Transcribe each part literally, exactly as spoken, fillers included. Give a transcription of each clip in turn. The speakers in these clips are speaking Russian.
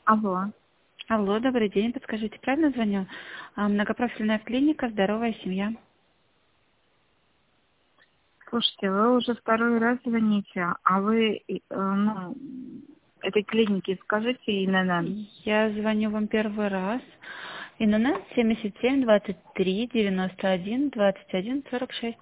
Алло. Алло, добрый день. Подскажите, правильно звоню? А, Многопрофильная клиника «Здоровая семья». Слушайте, вы уже второй раз звоните, а вы, э, ну, этой клинике скажите ИНН. Я звоню вам первый раз. ИНН семьдесят семь двадцать три девяносто один двадцать один сорок шесть.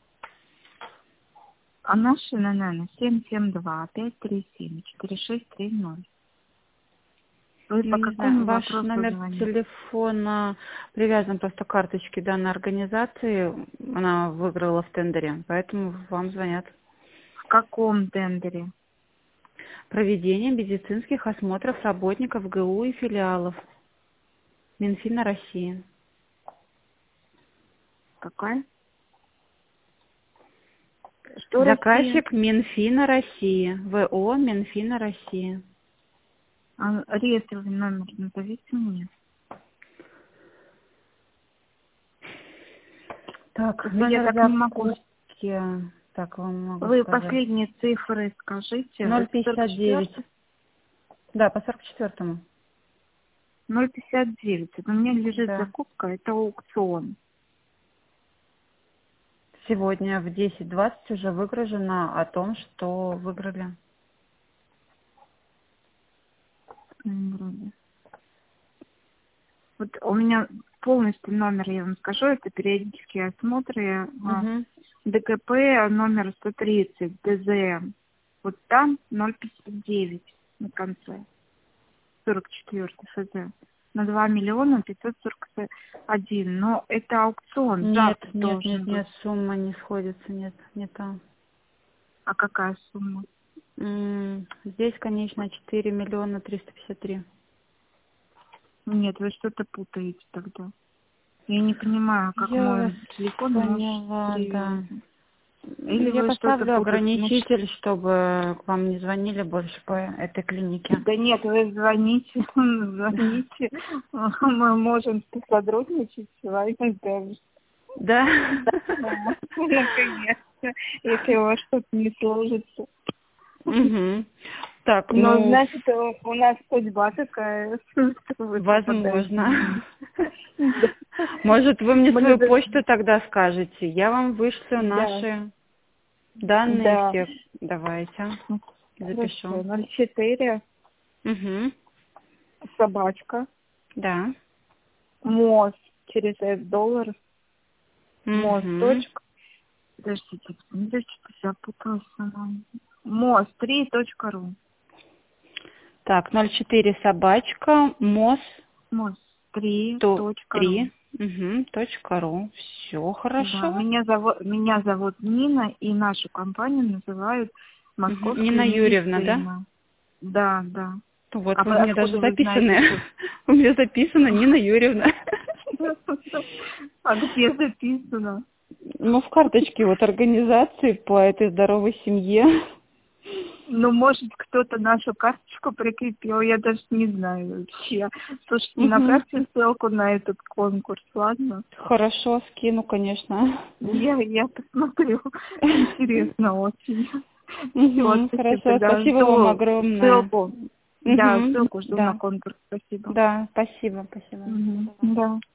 А наш ИНН семь семь два пять три семь четыре шесть три ноль. Вы по Не знаю, какому ваш вопросу номер звоните? телефона привязан просто к карточке данной организации. Она выиграла в тендере, поэтому вам звонят. В каком тендере? Проведение медицинских осмотров работников ГУ и филиалов Минфина России. Какая? Что Россия? Заказчик Минфина России. ВО Минфина России. А, реестровый номер назовите мне. Так, Я номер так не могу. закупки. Так, вам могу Вы сказать. последние цифры скажите. ноль Это сорок пятьдесят девять. четыре? Да, по сорок четвёртому. ноль пятьдесят девять. Это у меня лежит Да. закупка, это аукцион. Сегодня в десять двадцать уже выгружено о том, что выиграли. Вроде. Вот у меня полностью номер, я вам скажу, это периодические осмотры а, Угу. ДКП номер сто тридцать, ДЗМ. Вот там ноль пятьдесят девять на конце, сорок четыре ФЗ. На два миллиона пятьсот сорок один. Но это аукцион, Нет, завтра нет, должен нет, быть. нет, сумма не сходится, нет, не там. А какая сумма? М, Здесь, конечно, четыре миллиона триста пятьдесят три. Нет, вы что-то путаете тогда. Я не понимаю, как Я вас мой телефон может поняла, да. привязан. Или Я вы что-то поставлю путаете. Ну, ограничитель, чтобы к вам не звонили больше по этой клинике. да нет, вы звоните, звоните. Мы можем сотрудничать с вами даже. Да? Да, ну, конечно, если у вас что-то не сложится. Угу. Так, Но, ну, значит, у нас судьба такая, что вы попадаете. возможно. Да. Может, вы мне Мне свою даже- почту тогда скажете? Я вам вышлю Да, наши данные да. все. Давайте, Хорошо. запишу. ноль четыре Угу. собачка, Да. мост через доллар, мост, Угу. точка. Подождите, я что-то запуталась сама. мост три точка ру. Так, ноль четыре собачка, мос, мост три то точка ру. три, угу, точка ру. Все Да, хорошо. меня зовут, меня зовут Нина, и нашу компанию называют Угу. Московская Нина Юрьевна, да? медицина. Да, да. Вот, А вы вы у меня даже откуда вы знаете, записаны. что... У меня записано Нина Юрьевна. А где записано? Ну, в карточке вот организации по этой здоровой семье. Ну, может, кто-то нашу карточку прикрепил, я даже не знаю вообще. Слушайте, Угу. направьте ссылку на этот конкурс, ладно? Хорошо, скину, конечно. Я, я посмотрю. Интересно очень. Все, Угу, спасибо. хорошо, Тогда спасибо вам жду огромное. ссылку. Да, Угу, ссылку жду на да, конкурс. Спасибо. да, спасибо, спасибо. Мгм. Да.